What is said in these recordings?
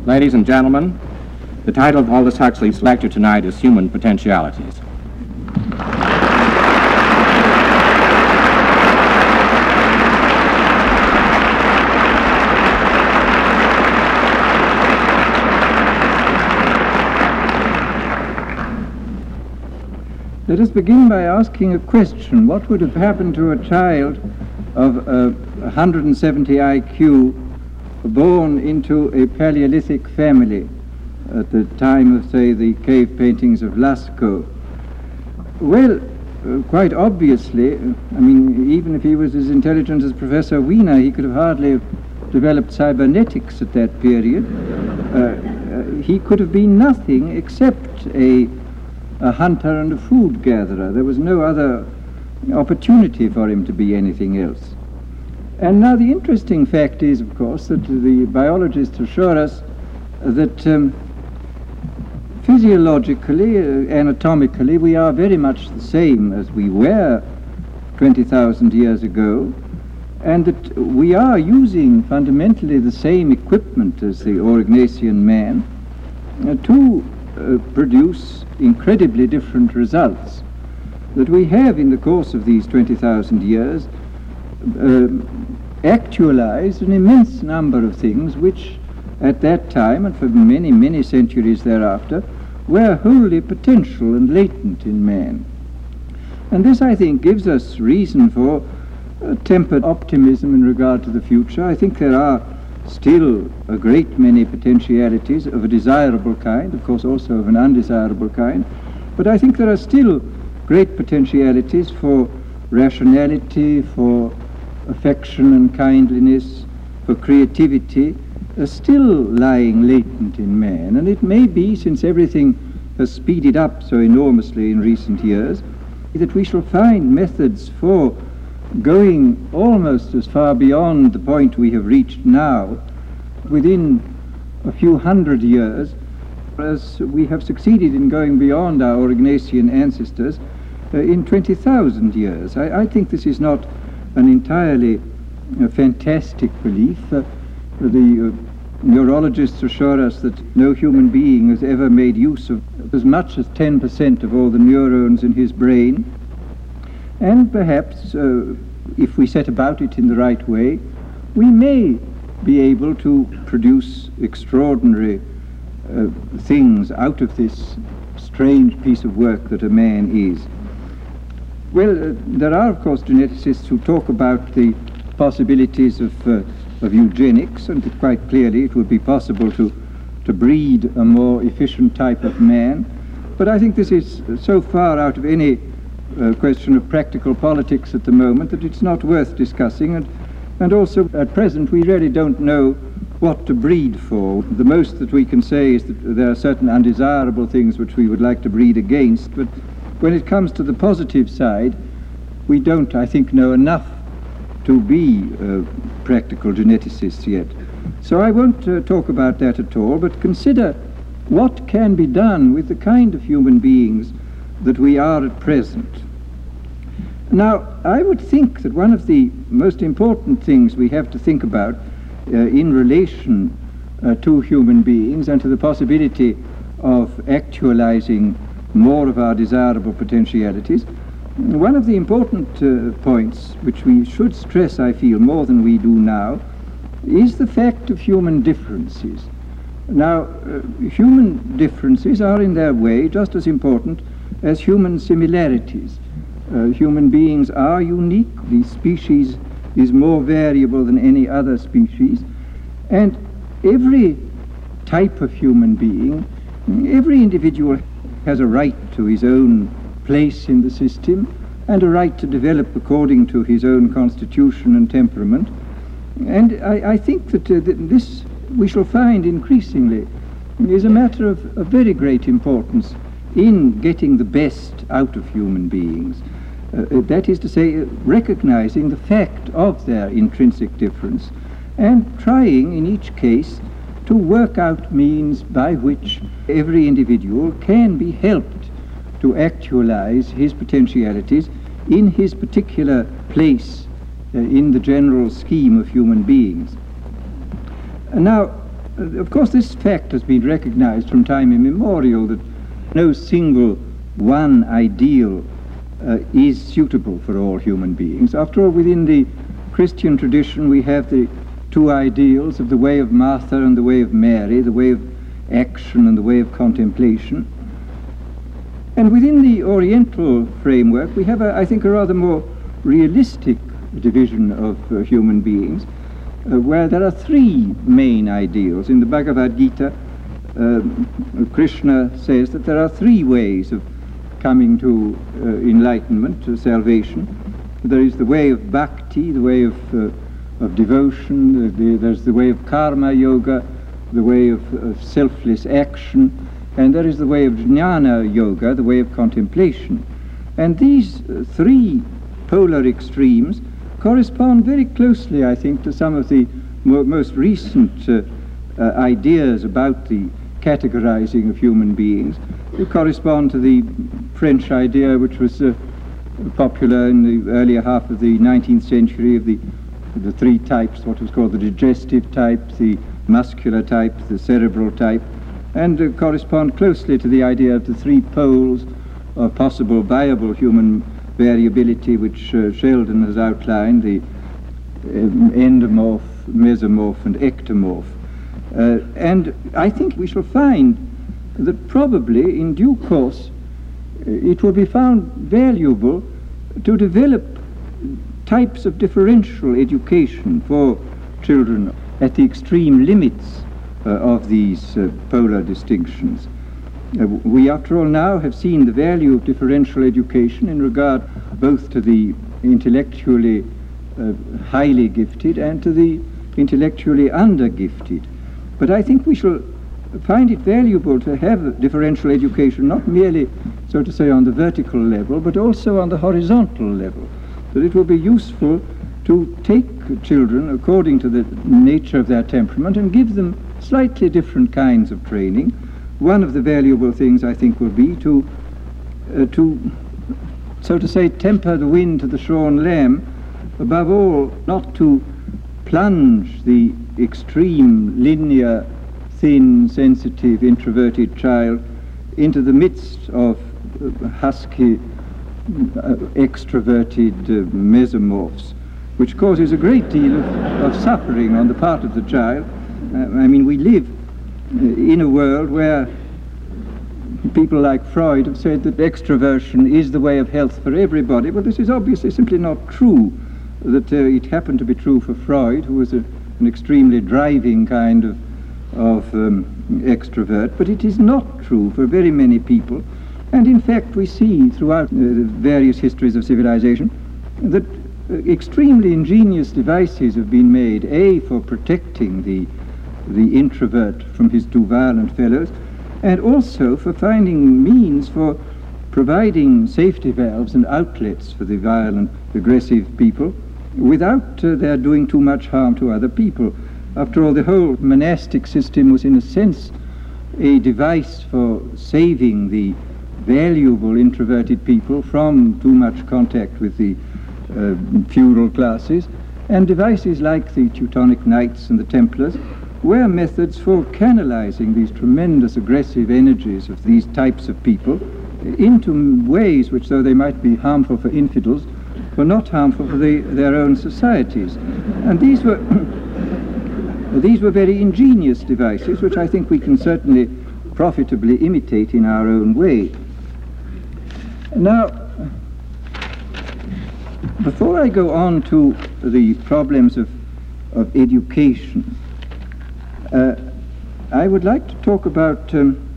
Ladies and gentlemen, the title of Aldous Huxley's lecture tonight is Human Potentialities. Let us begin by asking a question. What would have happened to a child of 170 IQ born into a Paleolithic family at the time of, say, the cave paintings of Lascaux? Well, quite obviously, even if he was as intelligent as Professor Wiener, he could have hardly have developed cybernetics at that period. He could have been nothing except a hunter and a food gatherer. There was no other opportunity for him to be anything else. And now the interesting fact is, of course, that the biologists assure us that physiologically, anatomically, we are very much the same as we were 20,000 years ago, and that we are using fundamentally the same equipment as the Aurignacian man to produce incredibly different results. That we have, in the course of these 20,000 years, actualized an immense number of things which at that time and for many, many centuries thereafter were wholly potential and latent in man. And this, I think, gives us reason for tempered optimism in regard to the future. I think there are still a great many potentialities of a desirable kind, of course also of an undesirable kind, but I think there are still great potentialities for rationality, for affection and kindliness, for creativity, still lying latent in man. And it may be, since everything has speeded up so enormously in recent years, that we shall find methods for going almost as far beyond the point we have reached now, within a few hundred years, as we have succeeded in going beyond our Aurignacian ancestors in 20,000 years. I think this is not an entirely fantastic belief. The neurologists assure us that no human being has ever made use of as much as 10% of all the neurons in his brain. And perhaps, if we set about it in the right way, we may be able to produce extraordinary things out of this strange piece of work that a man is. Well, there are, of course, geneticists who talk about the possibilities of eugenics, and quite clearly it would be possible to breed a more efficient type of man. But I think this is so far out of any question of practical politics at the moment that it's not worth discussing, and also at present we really don't know what to breed for. The most that we can say is that there are certain undesirable things which we would like to breed against, but when it comes to the positive side, we don't, I think, know enough to be practical geneticists yet. So I won't talk about that at all, but consider what can be done with the kind of human beings that we are at present. Now, I would think that one of the most important things we have to think about in relation to human beings and to the possibility of actualizing more of our desirable potentialities, one of the important points which we should stress, I feel, more than we do now, is the fact of human differences. Now, human differences are in their way just as important as human similarities. Human beings are unique. The species is more variable than any other species, and every type of human being, every individual has a right to his own place in the system and a right to develop according to his own constitution and temperament. And I think that this, we shall find increasingly, is a matter of very great importance in getting the best out of human beings. That is to say, recognizing the fact of their intrinsic difference and trying in each case to work out means by which every individual can be helped to actualize his potentialities in his particular place in the general scheme of human beings. Now, of course, this fact has been recognized from time immemorial, that no single one ideal is suitable for all human beings. After all, within the Christian tradition, we have the two ideals of the way of Martha and the way of Mary, the way of action and the way of contemplation. And within the Oriental framework, we have, I think, a rather more realistic division of human beings, where there are three main ideals. In the Bhagavad Gita, Krishna says that there are three ways of coming to enlightenment, to salvation. There is the way of bhakti, the way of devotion, there's the way of karma yoga, the way of selfless action, and there is the way of jnana yoga, the way of contemplation. And these three polar extremes correspond very closely, I think, to some of the most recent ideas about the categorizing of human beings. They correspond to the French idea, which was popular in the earlier half of the 19th century, of the three types, what was called the digestive type, the muscular type, the cerebral type, and correspond closely to the idea of the three poles of possible viable human variability, which Sheldon has outlined, the endomorph, mesomorph, and ectomorph. And I think we shall find that probably in due course it will be found valuable to develop types of differential education for children at the extreme limits of these polar distinctions. We, after all, now have seen the value of differential education in regard both to the intellectually highly gifted and to the intellectually under-gifted. But I think we shall find it valuable to have differential education not merely, so to say, on the vertical level, but also on the horizontal level, that it will be useful to take children according to the nature of their temperament and give them slightly different kinds of training. One of the valuable things, I think, will be to so to say, temper the wind to the shorn lamb, above all, not to plunge the extreme, linear, thin, sensitive, introverted child into the midst of husky, extroverted mesomorphs, which causes a great deal of suffering on the part of the child. I mean, we live in a world where people like Freud have said that extroversion is the way of health for everybody. Well, this is obviously simply not true. That it happened to be true for Freud, who was an extremely driving kind of extrovert, but it is not true for very many people. And in fact, we see throughout the various histories of civilization that extremely ingenious devices have been made, A, for protecting the introvert from his too violent fellows, and also for finding means for providing safety valves and outlets for the violent, aggressive people without their doing too much harm to other people. After all, the whole monastic system was in a sense a device for saving the valuable introverted people from too much contact with the feudal classes, and devices like the Teutonic Knights and the Templars were methods for canalizing these tremendous aggressive energies of these types of people into ways which, though they might be harmful for infidels, were not harmful for their own societies. And these were very ingenious devices, which I think we can certainly profitably imitate in our own way. Now, before I go on to the problems of education, I would like to talk about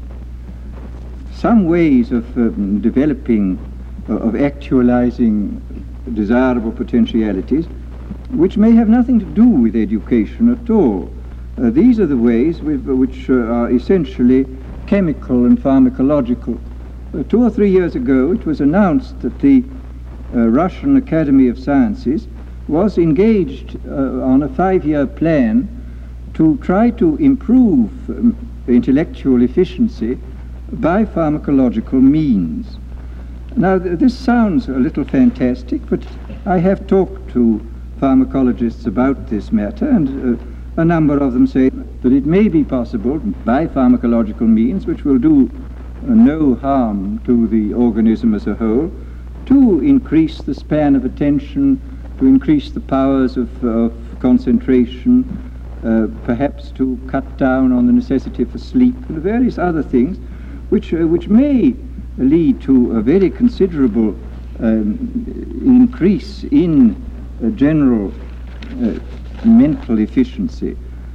some ways of developing, of actualizing desirable potentialities, which may have nothing to do with education at all. These are the ways which are essentially chemical and pharmacological. 2 or 3 years ago, it was announced that the Russian Academy of Sciences was engaged on a 5-year plan to try to improve intellectual efficiency by pharmacological means. Now, this sounds a little fantastic, but I have talked to pharmacologists about this matter, and a number of them say that it may be possible by pharmacological means, which will do no harm to the organism as a whole, to increase the span of attention, to increase the powers of concentration, perhaps to cut down on the necessity for sleep, and various other things which may lead to a very considerable increase in general mental efficiency.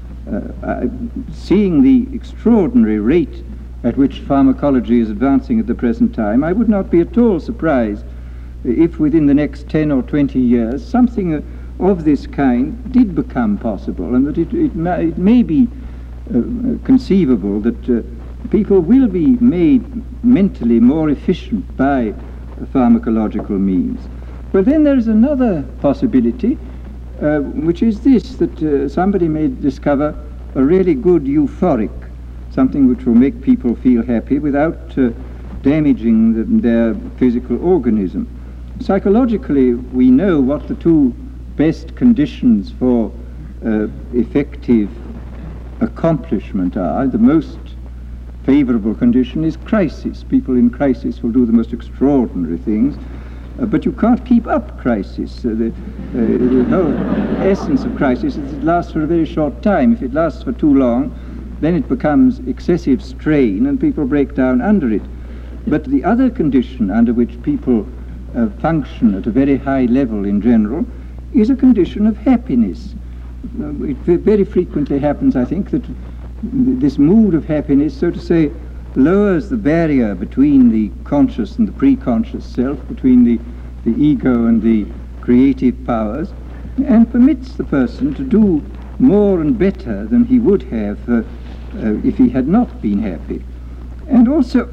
Seeing the extraordinary rate at which pharmacology is advancing at the present time, I would not be at all surprised if within the next 10 or 20 years something of this kind did become possible, and that it may be conceivable that people will be made mentally more efficient by pharmacological means. But then there is another possibility, which is this, that somebody may discover a really good euphoric, something which will make people feel happy without damaging their physical organism. Psychologically, we know what the two best conditions for effective accomplishment are. The most favorable condition is crisis. People in crisis will do the most extraordinary things, but you can't keep up crisis. The whole essence of crisis is it lasts for a very short time. If it lasts for too long, then it becomes excessive strain and people break down under it. But the other condition under which people function at a very high level in general is a condition of happiness. It very frequently happens, I think, that this mood of happiness, so to say, lowers the barrier between the conscious and the pre-conscious self, between the ego and the creative powers, and permits the person to do more and better than he would have if he had not been happy. And also,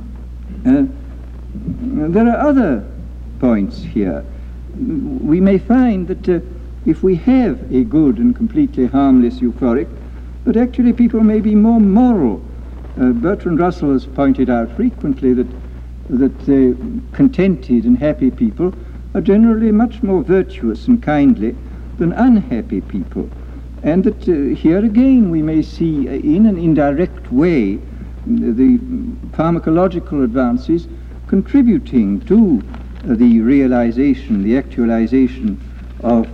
there are other points here. We may find that if we have a good and completely harmless euphoric, that actually people may be more moral. Bertrand Russell has pointed out frequently that contented and happy people are generally much more virtuous and kindly than unhappy people. And that here again we may see in an indirect way the pharmacological advances contributing to the realization, the actualization of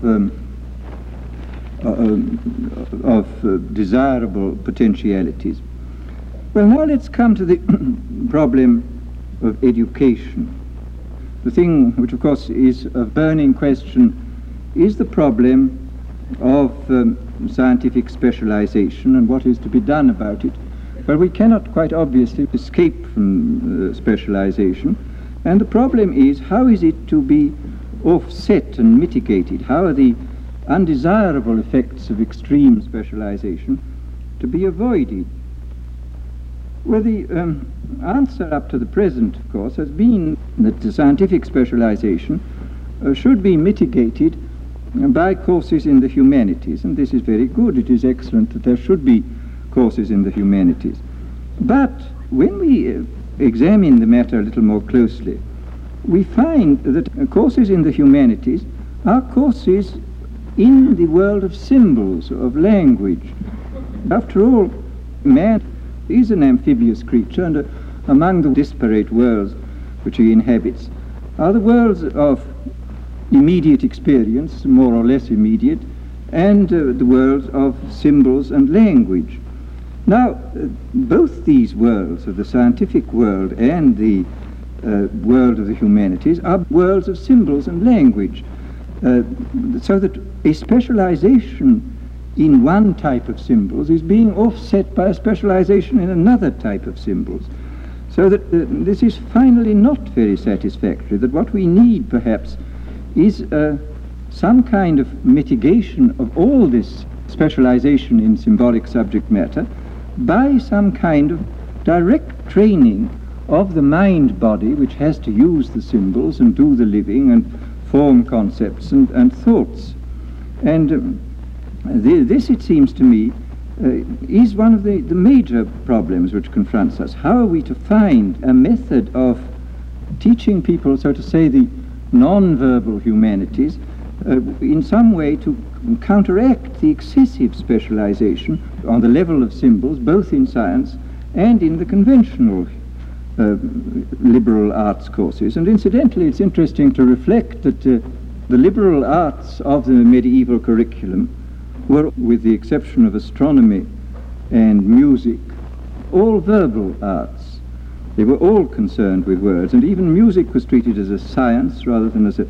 desirable potentialities. Well, now let's come to the problem of education. The thing which, of course, is a burning question is the problem of scientific specialization and what is to be done about it. But we cannot quite obviously escape from specialization, and the problem is, how is it to be offset and mitigated? How are the undesirable effects of extreme specialization to be avoided? Well, the answer up to the present, of course, has been that the scientific specialization should be mitigated by courses in the humanities, and this is very good. It is excellent that there should be courses in the humanities. But when we examine the matter a little more closely, we find that courses in the humanities are courses in the world of symbols, of language. After all, man is an amphibious creature, and among the disparate worlds which he inhabits are the worlds of immediate experience, more or less immediate, and the worlds of symbols and language. Now, both these worlds, of the scientific world and the world of the humanities, are worlds of symbols and language, so that a specialization in one type of symbols is being offset by a specialization in another type of symbols. So that this is finally not very satisfactory, that what we need perhaps is some kind of mitigation of all this specialization in symbolic subject matter by some kind of direct training of the mind body, which has to use the symbols and do the living and form concepts and thoughts. And this, it seems to me, is one of the major problems which confronts us. How are we to find a method of teaching people, so to say, the non-verbal humanities in some way to counteract the excessive specialization on the level of symbols, both in science and in the conventional liberal arts courses. And incidentally, it's interesting to reflect that the liberal arts of the medieval curriculum were, with the exception of astronomy and music, all verbal arts. They were all concerned with words, and even music was treated as a science rather than as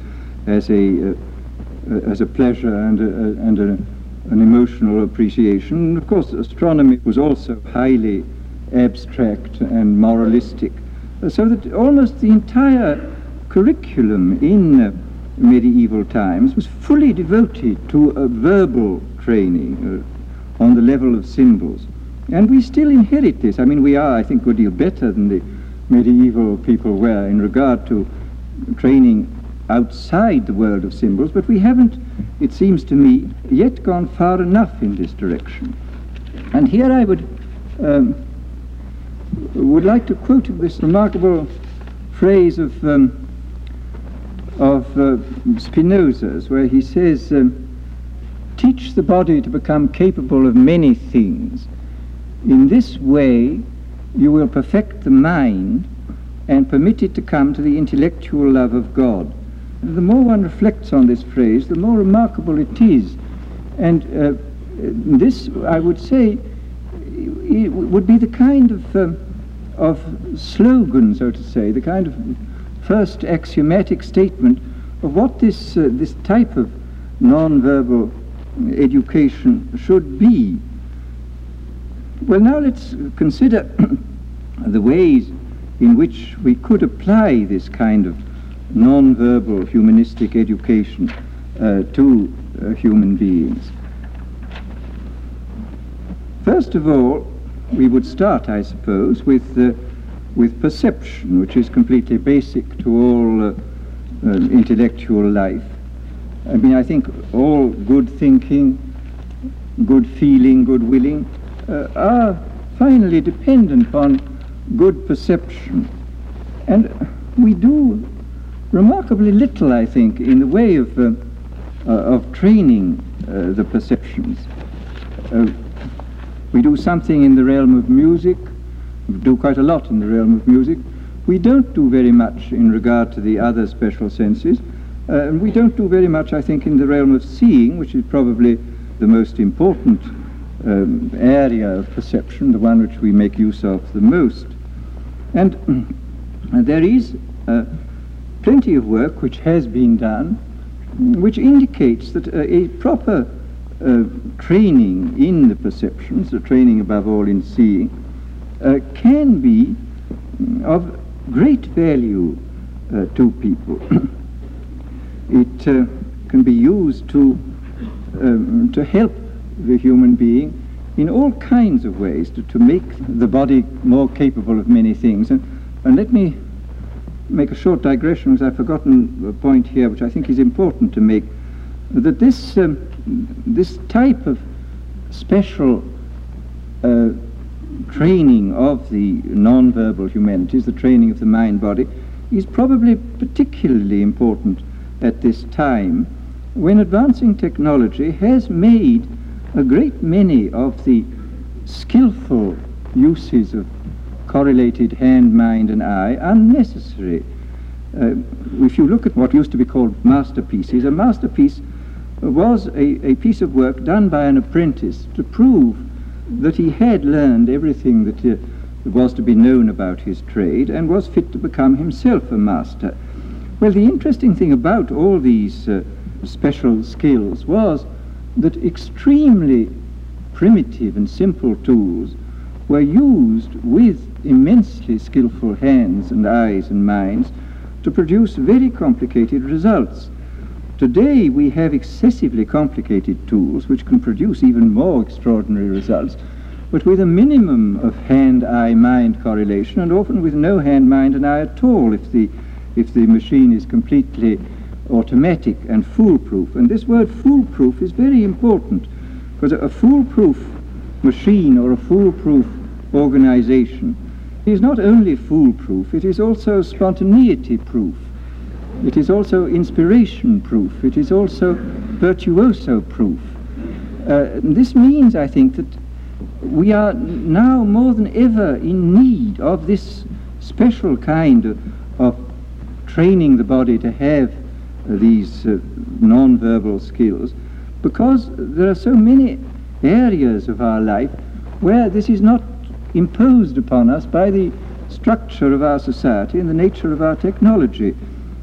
a pleasure and an emotional appreciation. And of course, astronomy was also highly abstract and moralistic, so that almost the entire curriculum in medieval times was fully devoted to a verbal training on the level of symbols. And we still inherit this. I mean, we are, I think, a good deal better than the medieval people were in regard to training outside the world of symbols, but we haven't, it seems to me, yet gone far enough in this direction. And here I would like to quote this remarkable phrase of Spinoza's, where he says, "Teach the body to become capable of many things. In this way, you will perfect the mind and permit it to come to the intellectual love of God." And the more one reflects on this phrase, the more remarkable it is. And this, I would say, it would be the kind of slogan, so to say, the kind of first axiomatic statement of what this type of non-verbal education should be. Well, now let's consider the ways in which we could apply this kind of non-verbal humanistic education to human beings. First of all, we would start, I suppose, with perception, which is completely basic to all intellectual life. I mean, I think all good thinking, good feeling, good willing are finally dependent upon good perception. And we do remarkably little, I think, in the way of training the perceptions. We do something in the realm of music, we do quite a lot in the realm of music. We don't do very much in regard to the other special senses, and we don't do very much, I think, in the realm of seeing, which is probably the most important area of perception, the one which we make use of the most. And there is plenty of work which has been done, which indicates that a proper training in the perceptions, the training above all in seeing, can be of great value to people. It can be used to help the human being in all kinds of ways, to make the body more capable of many things. And let me make a short digression, because I've forgotten a point here which I think is important to make, that this type of special training of the non-verbal humanities, the training of the mind-body, is probably particularly important at this time when advancing technology has made a great many of the skillful uses of correlated hand, mind, and eye unnecessary. If you look at what used to be called masterpieces, a masterpiece was a piece of work done by an apprentice to prove that he had learned everything that was to be known about his trade and was fit to become himself a master. Well, the interesting thing about all these special skills was that extremely primitive and simple tools were used with immensely skillful hands and eyes and minds to produce very complicated results. Today we have excessively complicated tools which can produce even more extraordinary results, but with a minimum of hand-eye-mind correlation, and often with no hand, mind, and eye at all if the machine is completely automatic and foolproof. And this word foolproof is very important, because a foolproof machine or a foolproof organization is not only foolproof, it is also spontaneity proof. It is also inspiration proof. It is also virtuoso proof. This means, I think, that we are now more than ever in need of this special kind of training the body to have these non-verbal skills, because there are so many areas of our life where this is not imposed upon us by the structure of our society and the nature of our technology,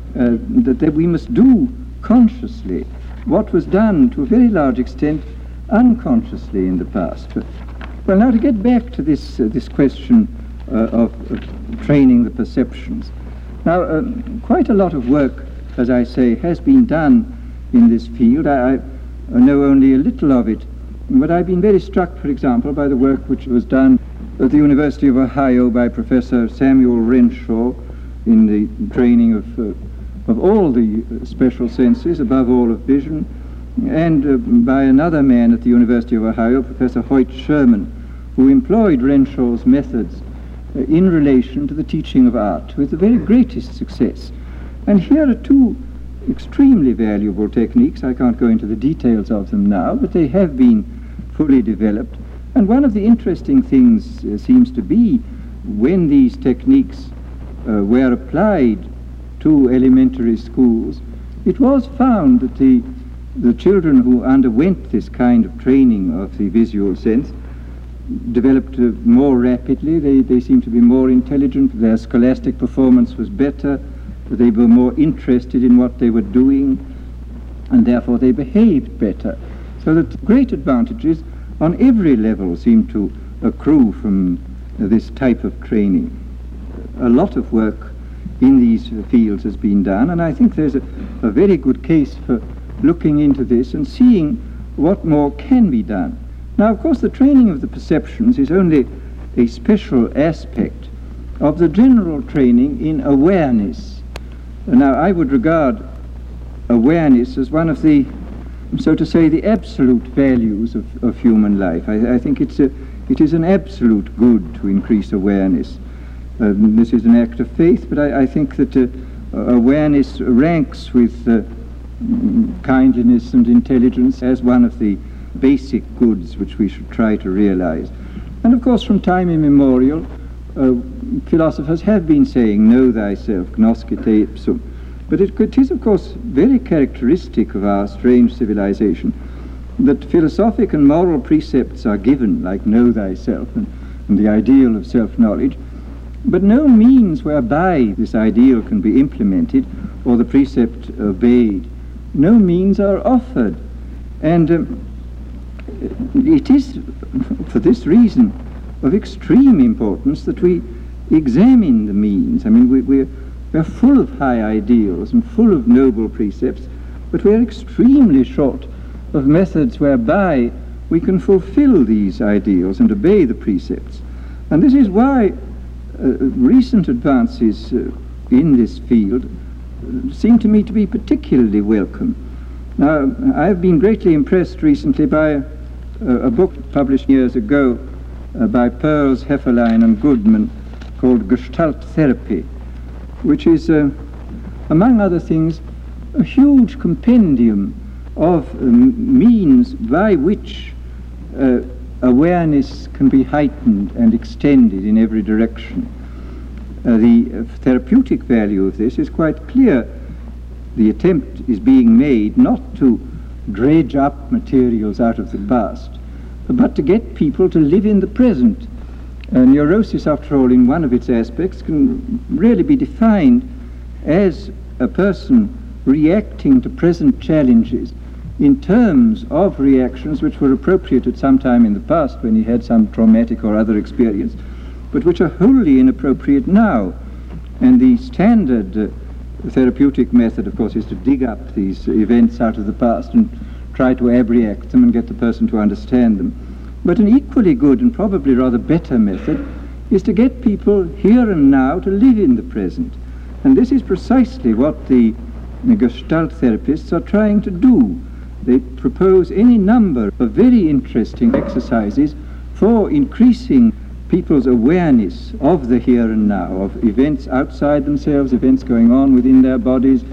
that we must do consciously what was done to a very large extent unconsciously in the past. Well, now to get back to this question of training the perceptions. Now, quite a lot of work, as I say, has been done in this field. I know only a little of it, but I've been very struck, for example, by the work which was done at the University of Ohio by Professor Samuel Renshaw in the training of all the special senses, above all of vision, and by another man at the University of Ohio, Professor Hoyt Sherman, who employed Renshaw's methods in relation to the teaching of art with the very greatest success. And here are two extremely valuable techniques. I can't go into the details of them now, but they have been fully developed. And one of the interesting things seems to be when these techniques were applied to elementary schools, it was found that the children who underwent this kind of training of the visual sense developed more rapidly. They seemed to be more intelligent. Their scholastic performance was better. They were more interested in what they were doing, and therefore they behaved better. So that great advantages on every level seem to accrue from this type of training. A lot of work in these fields has been done, and I think there's a very good case for looking into this and seeing what more can be done. Now, of course, the training of the perceptions is only a special aspect of the general training in awareness. Now, I would regard awareness as one of the, so to say, the absolute values of human life. I think it is an absolute good to increase awareness. This is an act of faith, but I think that awareness ranks with kindliness and intelligence as one of the basic goods which we should try to realize. And of course, from time immemorial, philosophers have been saying, know thyself, gnoscite ipsum. But it is, of course, very characteristic of our strange civilization that philosophic and moral precepts are given, like know thyself and the ideal of self-knowledge, but no means whereby this ideal can be implemented or the precept obeyed. No means are offered. And it is, for this reason, of extreme importance that we examine the means. I mean, we're full of high ideals and full of noble precepts, but we're extremely short of methods whereby we can fulfill these ideals and obey the precepts. And this is why recent advances in this field seem to me to be particularly welcome. Now, I've been greatly impressed recently by a book published years ago by Pearls, Hefferlein and Goodman called Gestalt Therapy, which is, among other things, a huge compendium of means by which awareness can be heightened and extended in every direction. The therapeutic value of this is quite clear. The attempt is being made not to dredge up materials out of the past, but to get people to live in the present. Neurosis, after all, in one of its aspects, can really be defined as a person reacting to present challenges in terms of reactions which were appropriate at some time in the past when he had some traumatic or other experience, but which are wholly inappropriate now. And the standard therapeutic method, of course, is to dig up these events out of the past and try to abreact them and get the person to understand them. But an equally good and probably rather better method is to get people here and now to live in the present. And this is precisely what the Gestalt therapists are trying to do. They propose any number of very interesting exercises for increasing people's awareness of the here and now, of events outside themselves, events going on within their bodies,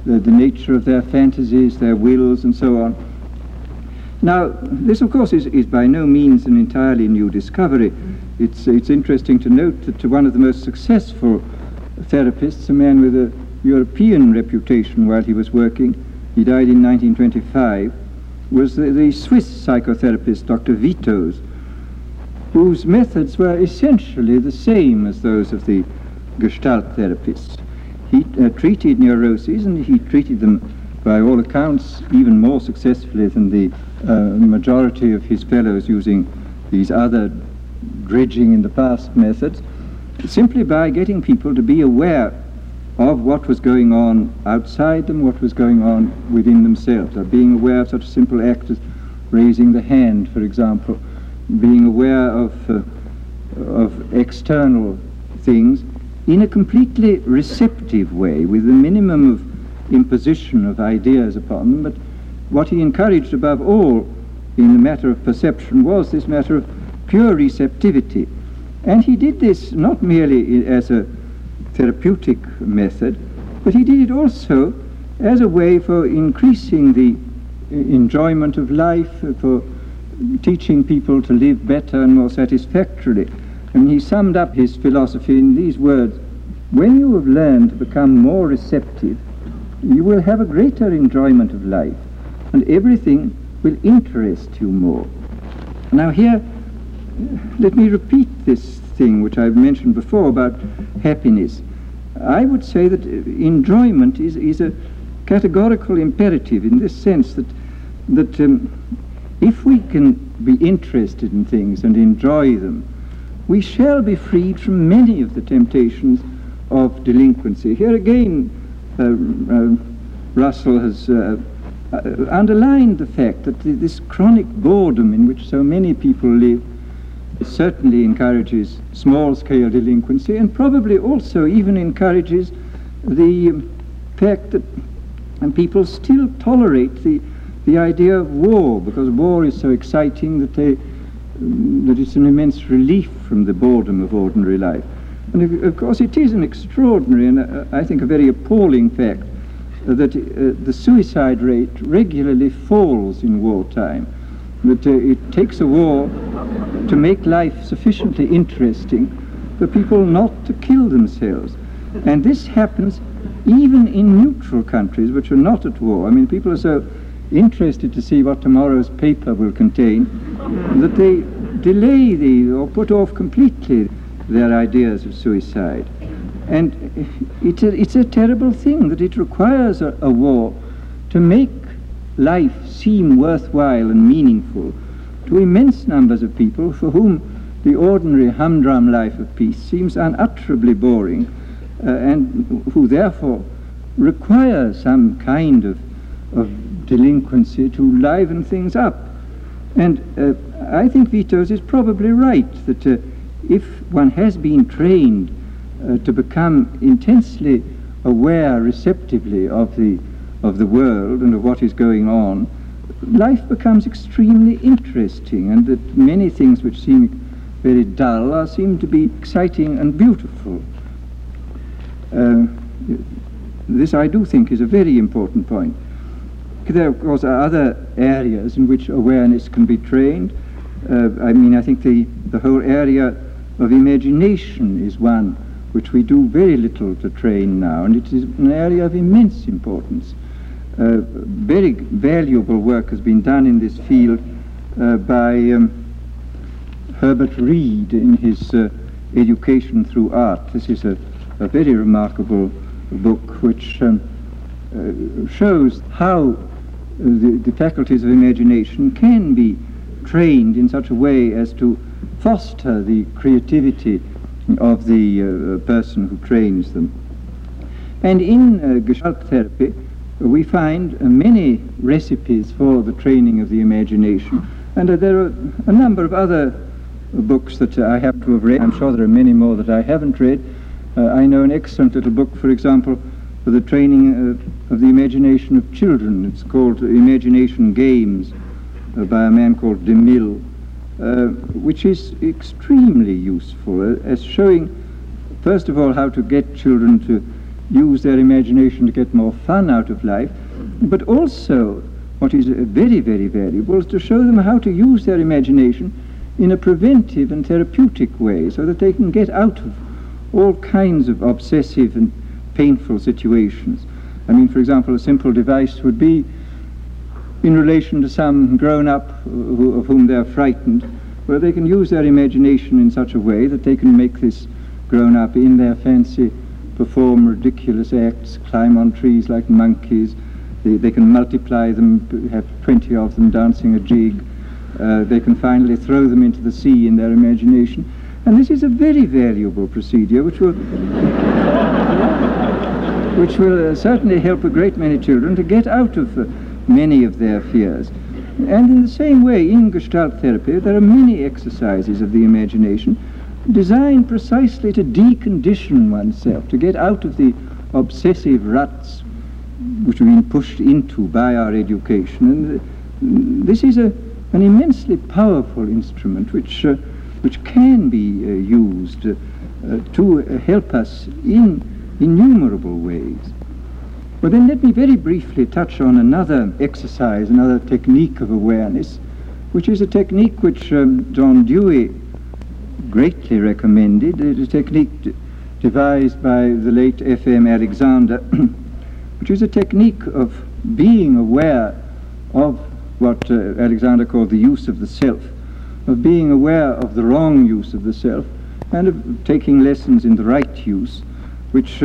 the nature of their fantasies, their wills, and so on. Now, this, of course, is by no means an entirely new discovery. It's interesting to note that one of the most successful therapists, a man with a European reputation while he was working, he died in 1925, was the Swiss psychotherapist Dr. Witos, whose methods were essentially the same as those of the Gestalt therapists. He treated neuroses, and he treated them, by all accounts, even more successfully than the majority of his fellows using these other dredging in the past methods, simply by getting people to be aware of what was going on outside them, what was going on within themselves, of being aware of such a simple act as raising the hand, for example, being aware of external things in a completely receptive way, with the minimum of imposition of ideas upon them. But what he encouraged above all in the matter of perception was this matter of pure receptivity. And he did this not merely as a therapeutic method, but he did it also as a way for increasing the enjoyment of life, for teaching people to live better and more satisfactorily. And he summed up his philosophy in these words: when you have learned to become more receptive, you will have a greater enjoyment of life, and everything will interest you more. Now here, let me repeat this thing which I've mentioned before about happiness. I would say that enjoyment is a categorical imperative, in this sense that if we can be interested in things and enjoy them, we shall be freed from many of the temptations of delinquency. Here again, Russell has underlined the fact that this chronic boredom in which so many people live certainly encourages small-scale delinquency, and probably also even encourages the fact that people still tolerate the idea of war, because war is so exciting that it's an immense relief from the boredom of ordinary life. And of course it is an extraordinary and I think a very appalling fact that the suicide rate regularly falls in wartime. That it takes a war to make life sufficiently interesting for people not to kill themselves. And this happens even in neutral countries which are not at war. I mean, people are so interested to see what tomorrow's paper will contain that they delay or put off completely their ideas of suicide. And it's a terrible thing that it requires a war to make life seem worthwhile and meaningful to immense numbers of people for whom the ordinary humdrum life of peace seems unutterably boring, and who therefore require some kind of delinquency to liven things up. And I think Witos is probably right that if one has been trained to become intensely aware receptively of the world and of what is going on, life becomes extremely interesting, and that many things which seem very dull seem to be exciting and beautiful. This, I do think, is a very important point. There, of course, are other areas in which awareness can be trained. I think the whole area of imagination is one which we do very little to train now, and it is an area of immense importance. Very valuable work has been done in this field by Herbert Reed in his Education Through Art. This is a very remarkable book which shows how the faculties of imagination can be trained in such a way as to foster the creativity of the person who trains them. And in Gestalt therapy, we find many recipes for the training of the imagination, and there are a number of other books that I have to have read. I'm sure there are many more that I haven't read. I know an excellent little book, for example, for the training of the imagination of children. It's called Imagination Games by a man called DeMille, which is extremely useful as showing, first of all, how to get children to use their imagination to get more fun out of life, but also, what is very, very valuable, is to show them how to use their imagination in a preventive and therapeutic way, so that they can get out of all kinds of obsessive and painful situations. I mean, for example, a simple device would be, in relation to some grown-up of whom they're frightened, where they can use their imagination in such a way that they can make this grown-up in their fancy perform ridiculous acts, climb on trees like monkeys. They can multiply them, have 20 of them dancing a jig. They can finally throw them into the sea in their imagination. And this is a very valuable procedure which will certainly help a great many children to get out of many of their fears. And in the same way, in Gestalt therapy, there are many exercises of the imagination designed precisely to decondition oneself, to get out of the obsessive ruts which we've been pushed into by our education. And this is an immensely powerful instrument which can be used to help us in innumerable ways. But then let me very briefly touch on another exercise, another technique of awareness, which is a technique which John Dewey greatly recommended. It is a technique devised by the late F.M. Alexander, which is a technique of being aware of what Alexander called the use of the self, of being aware of the wrong use of the self, and of taking lessons in the right use, which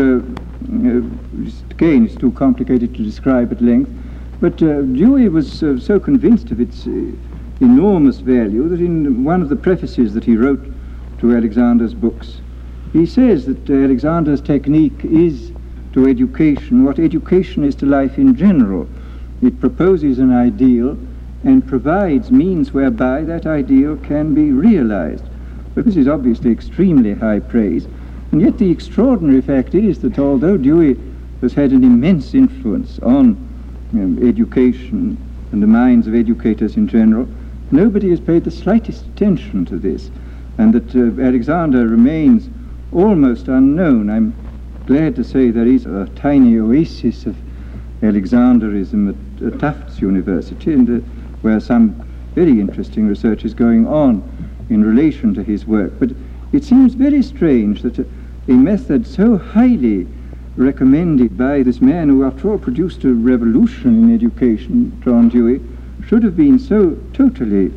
again is too complicated to describe at length. But Dewey was so convinced of its enormous value that in one of the prefaces that he wrote to Alexander's books, he says that Alexander's technique is to education what education is to life in general. It proposes an ideal and provides means whereby that ideal can be realized. But this is obviously extremely high praise. And yet the extraordinary fact is that although Dewey has had an immense influence on education and the minds of educators in general, nobody has paid the slightest attention to this, and that Alexander remains almost unknown. I'm glad to say there is a tiny oasis of Alexanderism at Tufts University, and where some very interesting research is going on in relation to his work. But it seems very strange that a method so highly recommended by this man who, after all, produced a revolution in education, John Dewey, should have been so totally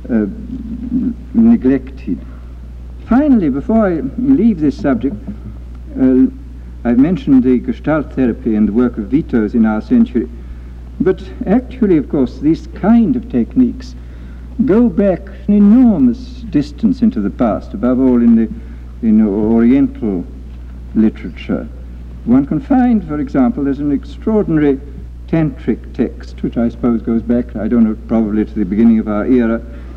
neglected. Finally, before I leave this subject, I've mentioned the Gestalt therapy and the work of Witos in our century, but actually, of course, these kind of techniques go back an enormous distance into the past, above all in Oriental literature. One can find, for example, there's an extraordinary tantric text, which I suppose goes back, I don't know, probably to the beginning of our era.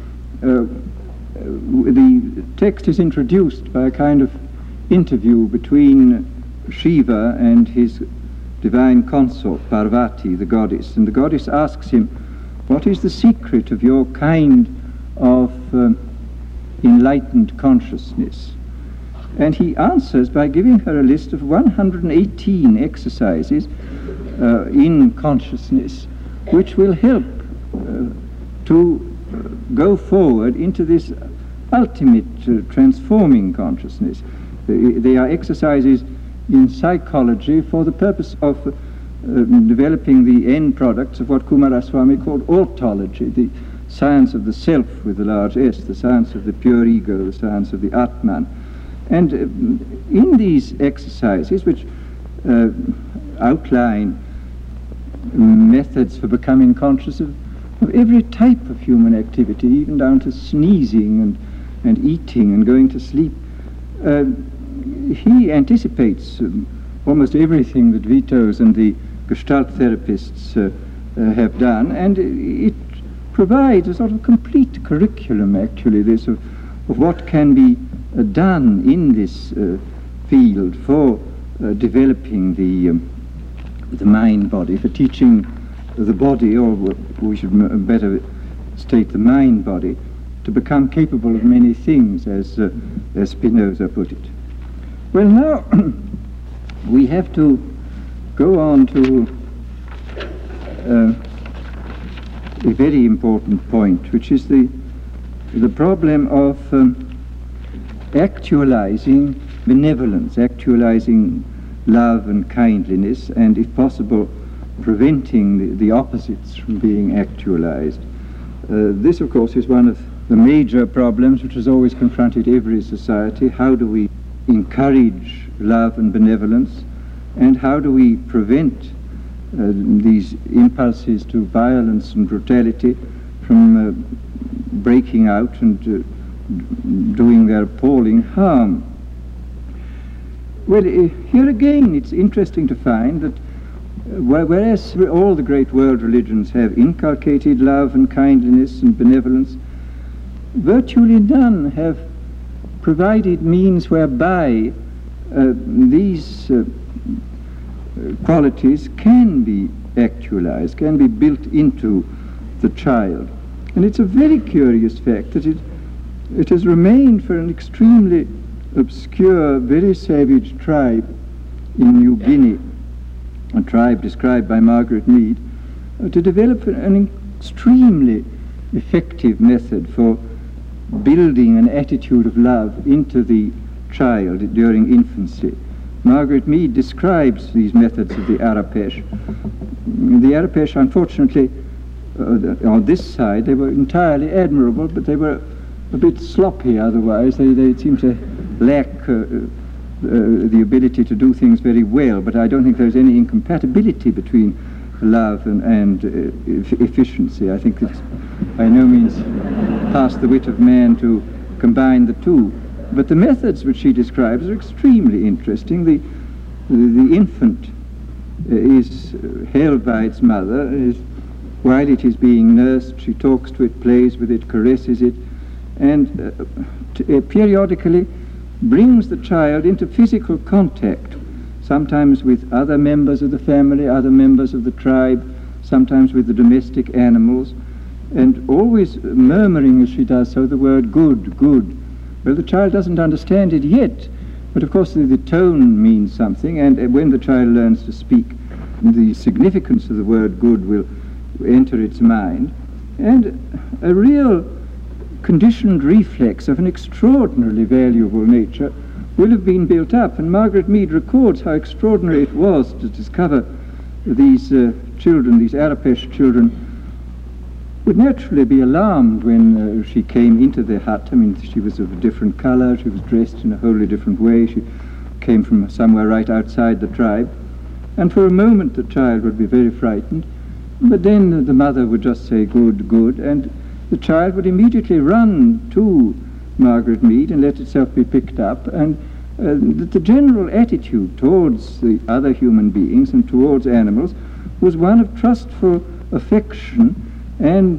The text is introduced by a kind of interview between Shiva and his divine consort, Parvati, the goddess. And the goddess asks him, what is the secret of your kind of enlightened consciousness? And he answers by giving her a list of 118 exercises in consciousness, which will help to go forward into this ultimate transforming consciousness. They are exercises in psychology for the purpose of developing the end products of what Kumaraswamy called autology, the science of the self with a large S, the science of the pure ego, the science of the Atman. And in these exercises, which outline methods for becoming conscious of every type of human activity, even down to sneezing and eating and going to sleep, he anticipates almost everything that Witos and the Gestalt therapists have done, and it provides a sort of complete curriculum, actually, this of what can be done in this field for developing the mind-body, for teaching the body, or we should better state the mind-body, to become capable of many things, as Spinoza put it. Well, now, we have to go on to a very important point, which is the problem of actualizing benevolence, actualizing love and kindliness, and if possible preventing the opposites from being actualized. This, of course, is one of the major problems which has always confronted every society. How do we encourage love and benevolence, and how do we prevent these impulses to violence and brutality from breaking out and doing their appalling harm? Well, here again it's interesting to find that whereas all the great world religions have inculcated love and kindliness and benevolence, virtually none have provided means whereby these qualities can be actualized, can be built into the child. And it's a very curious fact that it has remained for an extremely obscure, very savage tribe in New Guinea, a tribe described by Margaret Mead, to develop an extremely effective method for building an attitude of love into the child during infancy. Margaret Mead describes these methods of the Arapesh. The Arapesh, unfortunately, on this side, they were entirely admirable, but they were a bit sloppy otherwise. They seem to lack the ability to do things very well, but I don't think there's any incompatibility between love and efficiency. I think it's by no means past the wit of man to combine the two. But the methods which she describes are extremely interesting. The infant is held by its mother. While it is being nursed, she talks to it, plays with it, caresses it, and periodically brings the child into physical contact, sometimes with other members of the family, other members of the tribe, sometimes with the domestic animals, and always murmuring as she does so the word good, good. Well, the child doesn't understand it yet, but of course the tone means something, and when the child learns to speak, the significance of the word good will enter its mind, and a real conditioned reflex of an extraordinarily valuable nature will have been built up. And Margaret Mead records how extraordinary it was to discover these children, these Arapesh children, would naturally be alarmed when she came into the hut. I mean, she was of a different color, she was dressed in a wholly different way, she came from somewhere right outside the tribe, and for a moment the child would be very frightened, but then the mother would just say good, good, and the child would immediately run to Margaret Mead and let itself be picked up, and the general attitude towards the other human beings and towards animals was one of trustful affection and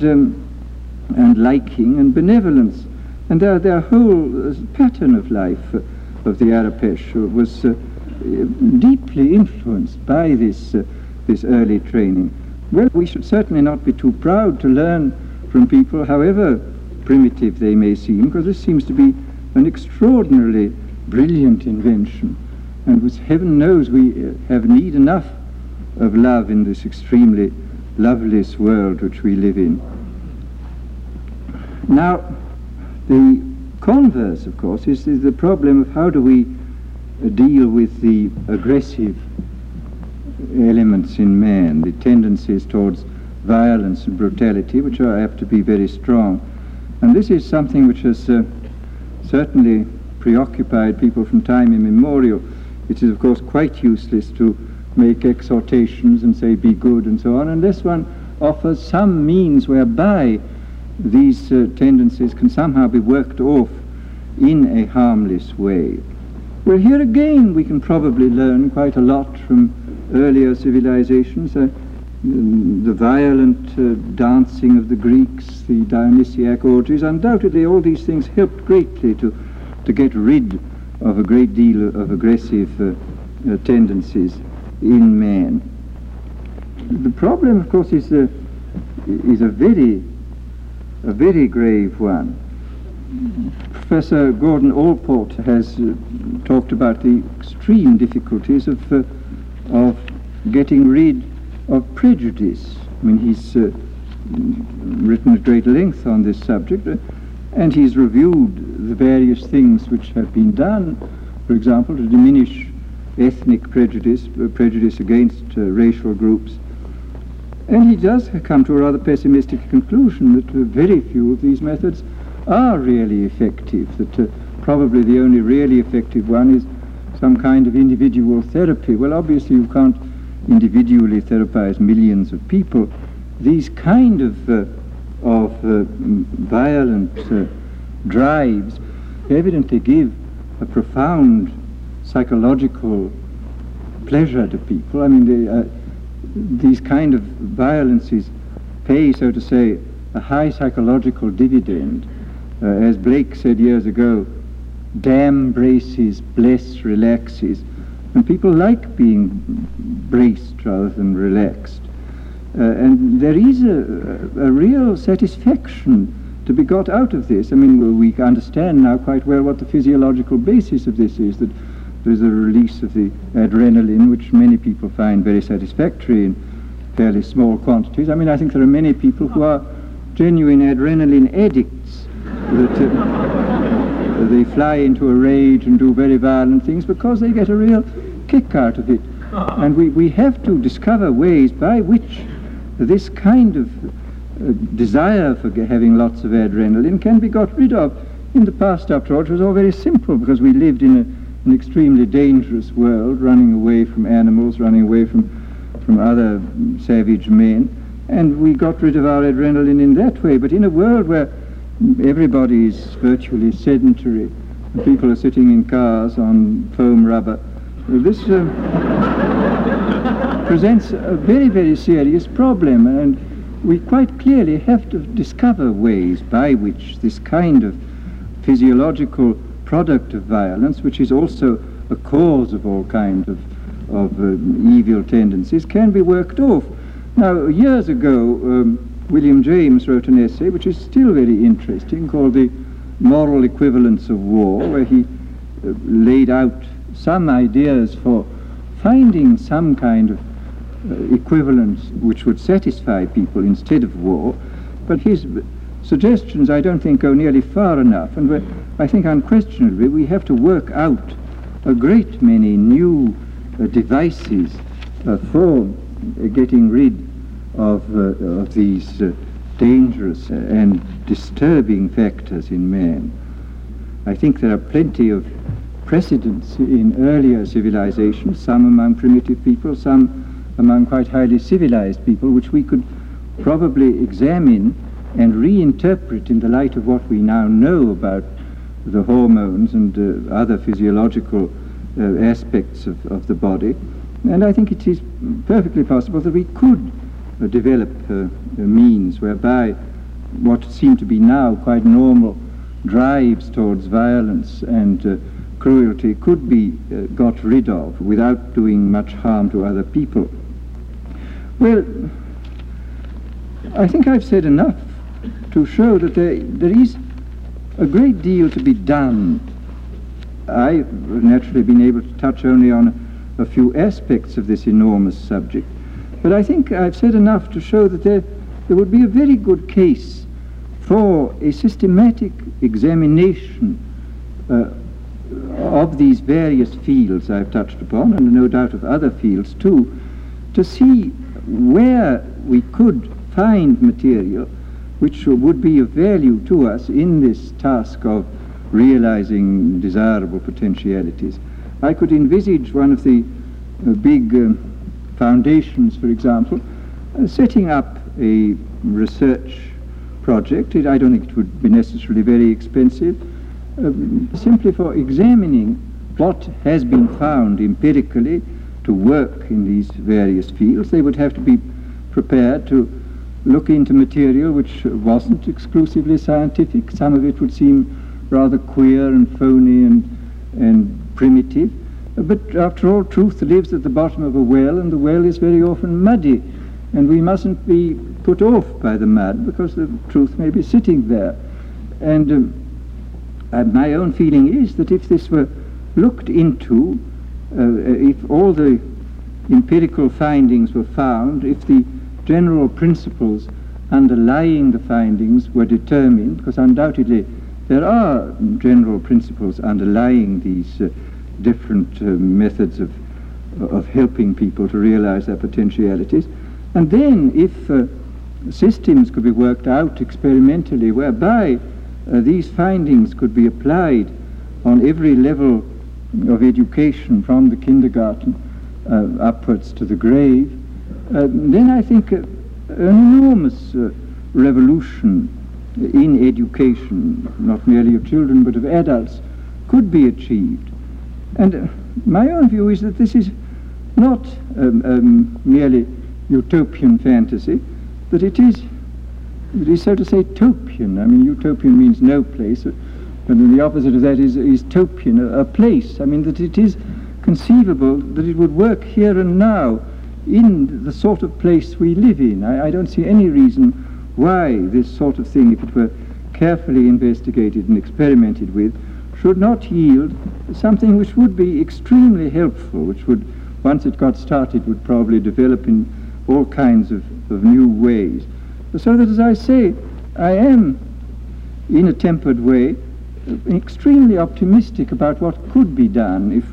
liking and benevolence. And their whole pattern of life of the Arapesh was deeply influenced by this early training. Well, we should certainly not be too proud to learn from people, however primitive they may seem, because this seems to be an extraordinarily brilliant invention, and which heaven knows we have need enough of love in this extremely loveless world which we live in. Now, the converse, of course, is the problem of how do we deal with the aggressive elements in man, the tendencies towards violence and brutality, which are apt to be very strong. And this is something which has certainly preoccupied people from time immemorial. It is, of course, quite useless to make exhortations and say be good and so on, unless one offers some means whereby these tendencies can somehow be worked off in a harmless way. Well, here again we can probably learn quite a lot from earlier civilizations. The violent dancing of the Greeks, the Dionysiac orgies, undoubtedly all these things helped greatly to get rid of a great deal of aggressive tendencies in man. The problem, of course, is a very grave one. Professor Gordon Allport has talked about the extreme difficulties of getting rid of prejudice. I mean, he's written at great length on this subject, and he's reviewed the various things which have been done, for example, to diminish ethnic prejudice, prejudice against racial groups. And he does come to a rather pessimistic conclusion that very few of these methods are really effective, that probably the only really effective one is some kind of individual therapy. Well, obviously you can't individually therapize millions of people. These kind of violent drives evidently give a profound psychological pleasure to people. I mean, these kind of violences pay, so to say, a high psychological dividend. As Blake said years ago, damn braces, bless relaxes. And people like being braced rather than relaxed. And there is a real satisfaction to be got out of this. I mean, we understand now quite well what the physiological basis of this is, that there is a release of the adrenaline, which many people find very satisfactory in fairly small quantities. I mean, I think there are many people who are genuine adrenaline addicts, that they fly into a rage and do very violent things because they get a real kick out of it. And we have to discover ways by which this kind of desire for having lots of adrenaline can be got rid of. In the past, after all, it was all very simple because we lived in an extremely dangerous world, running away from animals, running away from other savage men, and we got rid of our adrenaline in that way. But in a world where everybody is virtually sedentary, and people are sitting in cars on foam rubber, this presents a very, very serious problem, and we quite clearly have to discover ways by which this kind of physiological product of violence, which is also a cause of all kinds of evil tendencies, can be worked off. Now, years ago, William James wrote an essay which is still very interesting, called The Moral Equivalence of War, where he laid out some ideas for finding some kind of equivalence which would satisfy people instead of war. But his suggestions, I don't think, go nearly far enough, and I think unquestionably we have to work out a great many new devices for getting rid of these dangerous and disturbing factors in man. I think there are plenty of precedents in earlier civilizations, some among primitive people, some among quite highly civilized people, which we could probably examine and reinterpret in the light of what we now know about the hormones and other physiological aspects of the body. And I think it is perfectly possible that we could develop means whereby what seem to be now quite normal drives towards violence and cruelty could be got rid of without doing much harm to other people. Well, I think I've said enough to show that there is a great deal to be done. I've naturally been able to touch only on a few aspects of this enormous subject, but I think I've said enough to show that there would be a very good case for a systematic examination of these various fields I've touched upon, and no doubt of other fields too, to see where we could find material which would be of value to us in this task of realizing desirable potentialities. I could envisage one of the big foundations, for example, setting up a research project. I don't think it would be necessarily very expensive, simply for examining what has been found empirically to work in these various fields. They would have to be prepared to look into material which wasn't exclusively scientific. Some of it would seem rather queer and phony and primitive. But after all, truth lives at the bottom of a well, and the well is very often muddy. And we mustn't be put off by the mud, because the truth may be sitting there. And my own feeling is that if this were looked into, if all the empirical findings were found, if the general principles underlying the findings were determined, because undoubtedly there are general principles underlying these different methods of helping people to realize their potentialities, and then if systems could be worked out experimentally whereby these findings could be applied on every level of education from the kindergarten upwards to the grave, then I think an enormous revolution in education, not merely of children but of adults, could be achieved. And my own view is that this is not merely utopian fantasy, that it is, so to say, topian. I mean, utopian means no place, and the opposite of that is topian, a place. I mean, that it is conceivable that it would work here and now in the sort of place we live in. I don't see any reason why this sort of thing, if it were carefully investigated and experimented with, should not yield something which would be extremely helpful, which would, once it got started, would probably develop in all kinds of new ways. So that, as I say, I am, in a tempered way, extremely optimistic about what could be done if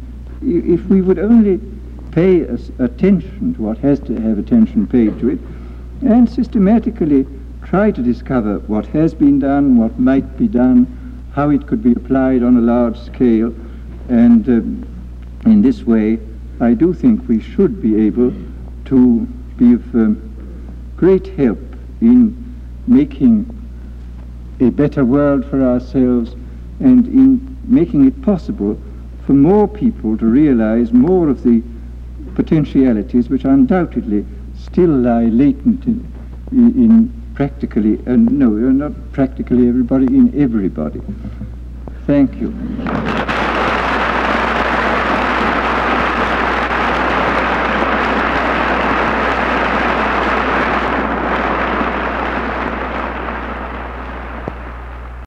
we would only pay attention to what has to have attention paid to it, and systematically try to discover what has been done, what might be done, how it could be applied on a large scale, and in this way I do think we should be able to be of great help in making a better world for ourselves and in making it possible for more people to realize more of the potentialities which undoubtedly still lie latent in practically, no, not practically everybody, in everybody. Thank you.